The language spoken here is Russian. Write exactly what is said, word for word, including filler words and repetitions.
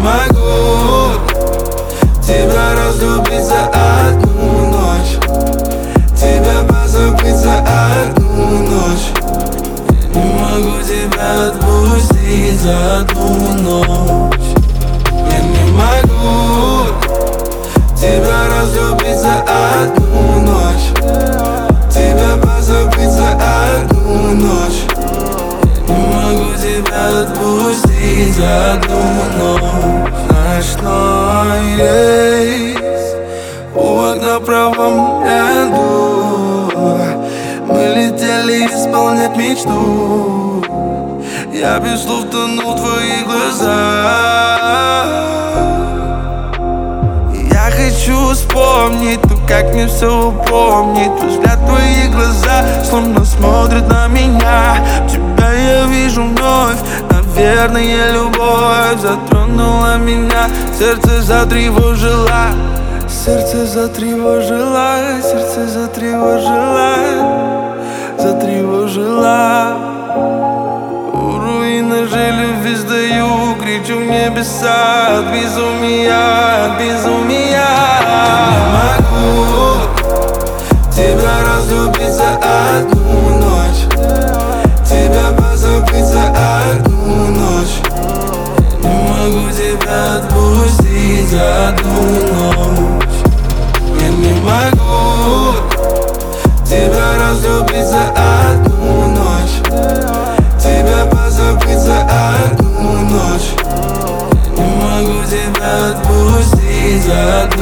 могу тебя разлюбить за одну ночь, тебя позабыть за одну ночь. Я не могу тебя отпустить за одну ночь. Я не могу тебя разлюбить за одну ночь, тебя позабыть за одну ночь. Я не могу тебя отпустить за одну ночь. Ночной рейс у окна в правом ряду, мы летели исполнять мечту. Я без слов тону в твоих глазах. Я хочу вспомнить то, как мне все упомнить. Взгляд в твоих глазах словно смотрит на меня. Тебя я вижу вновь. Наверное, любовь затронула меня. Сердце затревожило, сердце затревожило, сердце затревожило, затревожило. У руин любви сдаю, кричу в небеса от безумия, от безумия. Не могу тебя разлюбить за одну ночь, тебя позабыть за одну ночь. Я не могу тебя отпустить за одну ночь. Я не могу тебя разлюбить за одну ночь, тебя позабыть за одну ночь. Я не могу тебя отпустить за одну ночь.